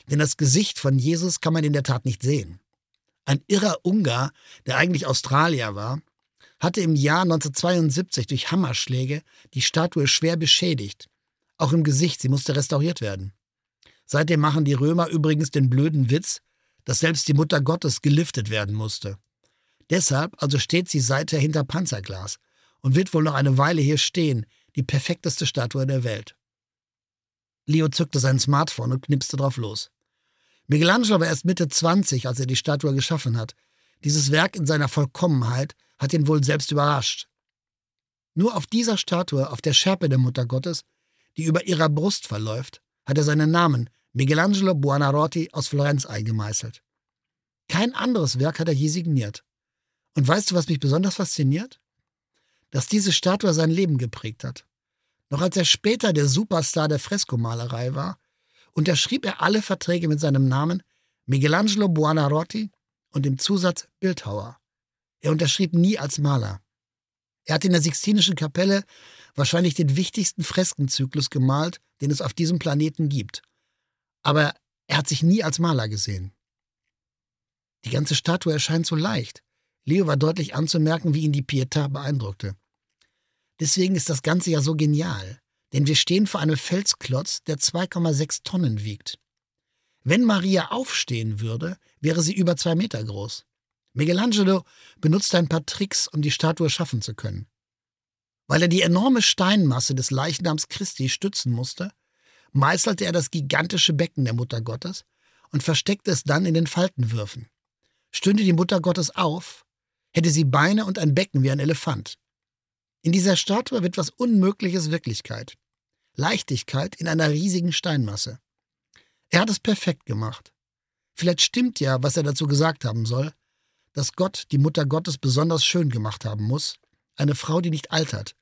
denn das Gesicht von Jesus kann man in der Tat nicht sehen. Ein irrer Ungar, der eigentlich Australier war, hatte im Jahr 1972 durch Hammerschläge die Statue schwer beschädigt. Auch im Gesicht, sie musste restauriert werden. Seitdem machen die Römer übrigens den blöden Witz, dass selbst die Mutter Gottes geliftet werden musste. Deshalb also steht sie seither hinter Panzerglas und wird wohl noch eine Weile hier stehen, die perfekteste Statue der Welt. Leo zückte sein Smartphone und knipste drauf los. Michelangelo war erst Mitte 20, als er die Statue geschaffen hat. Dieses Werk in seiner Vollkommenheit hat ihn wohl selbst überrascht. Nur auf dieser Statue, auf der Schärpe der Mutter Gottes, die über ihrer Brust verläuft, hat er seinen Namen, Michelangelo Buonarroti aus Florenz, eingemeißelt. Kein anderes Werk hat er je signiert. Und weißt du, was mich besonders fasziniert? Dass diese Statue sein Leben geprägt hat. Noch als er später der Superstar der Freskomalerei war, unterschrieb er alle Verträge mit seinem Namen Michelangelo Buonarroti und dem Zusatz Bildhauer. Er unterschrieb nie als Maler. Er hat in der Sixtinischen Kapelle wahrscheinlich den wichtigsten Freskenzyklus gemalt, den es auf diesem Planeten gibt. Aber er hat sich nie als Maler gesehen. Die ganze Statue erscheint so leicht. Leo war deutlich anzumerken, wie ihn die Pietà beeindruckte. Deswegen ist das Ganze ja so genial, denn wir stehen vor einem Felsklotz, der 2,6 Tonnen wiegt. Wenn Maria aufstehen würde, wäre sie über 2 Meter groß. Michelangelo benutzte ein paar Tricks, um die Statue schaffen zu können. Weil er die enorme Steinmasse des Leichnams Christi stützen musste, meißelte er das gigantische Becken der Mutter Gottes und versteckte es dann in den Faltenwürfen. Stünde die Mutter Gottes auf, hätte sie Beine und ein Becken wie ein Elefant. In dieser Statue wird was Unmögliches Wirklichkeit. Leichtigkeit in einer riesigen Steinmasse. Er hat es perfekt gemacht. Vielleicht stimmt ja, was er dazu gesagt haben soll, dass Gott die Mutter Gottes besonders schön gemacht haben muss, eine Frau, die nicht altert,